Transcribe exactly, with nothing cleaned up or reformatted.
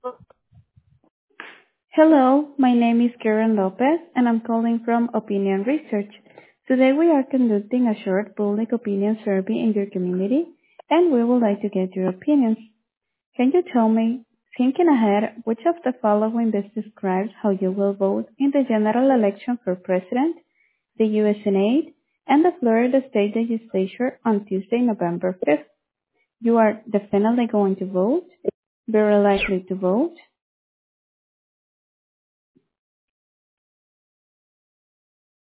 Hello, my name is Karen Lopez, and I'm calling from Opinion Research. Today we are conducting a short public opinion survey in your community, and we would like to get your opinions. Can you tell me, thinking ahead, which of the following best describes how you will vote in the general election for president, the U S Senate, and the Florida State Legislature on Tuesday, November fifth? You are definitely going to vote, very likely to vote,